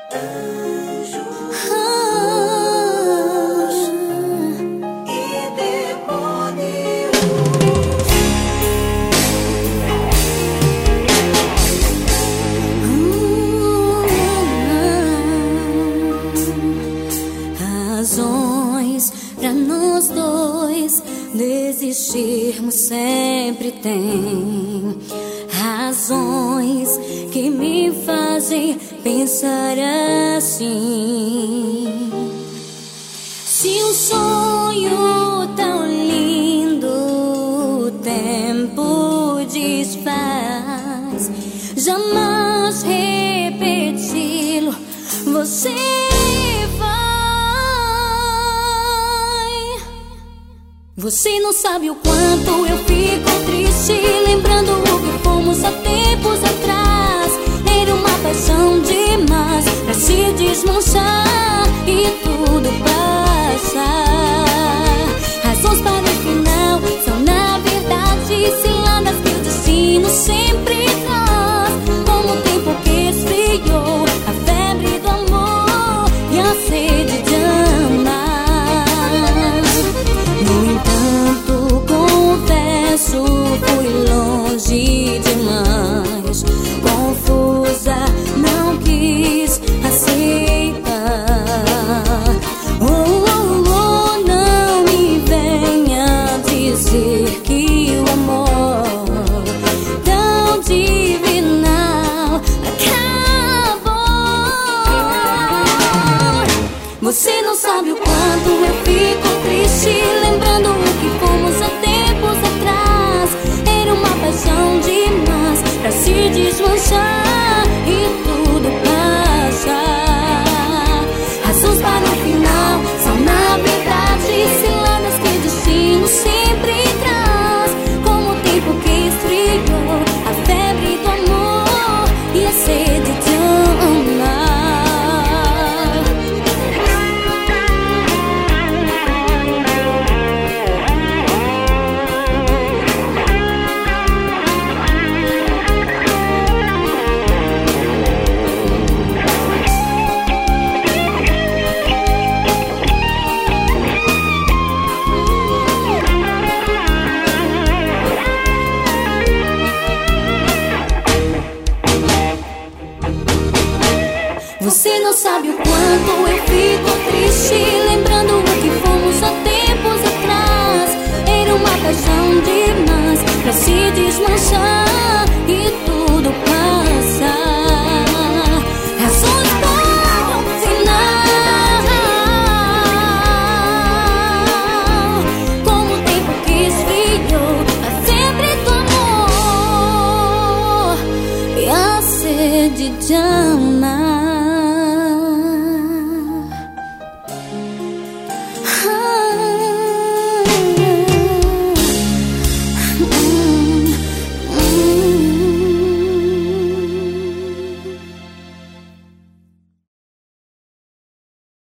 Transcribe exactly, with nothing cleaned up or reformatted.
Anjo, anjo e demônio. Razões pra nós dois desistirmos sempre tem. Razões que me fazem pensar assim. Se um sonho tão lindo o tempo desfaz, jamais repeti-lo você vai. Você não sabe o quanto eu fico triste lembrando o que fomos há tempos atrás. Era uma paixão demais pra se desmanchar e tudo passar. Razões para o final são na verdade ciladas que o destino sempre traz. Como o tempo que esfriou a febre do amor e a sede de amar. No entanto, confesso, fui longe demais. Confusa, não quis aceitar. Oh, oh, oh, não me venha dizer que o amor tão divinal acabou. Você não sabe o quanto eu fico triste lembrando o que fomos há tempos atrás. Era uma paixão demais pra se desmanchar e tudo passa. Razões para o final são na verdade ciladas que o destino sempre traz. Como o tempo que esfriou a febre do amor e a sede de amar. Você não sabe o quanto eu fico triste lembrando o que fomos há tempos atrás. Era uma paixão demais pra se desmanchar e tudo passa. Razões para o final. Como o tempo que esfriou a febre do amor e a sede de amor.